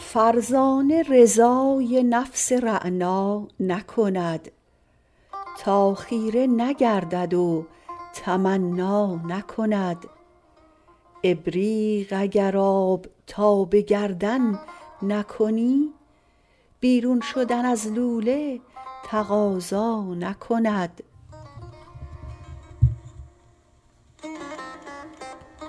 فرزانه رضای نفس رعنا نکند تا خیره نگردد و تمنا نکند. ابریق اگر آب تا به گردن نکنی بیرون شدن از لوله تقاضا نکند.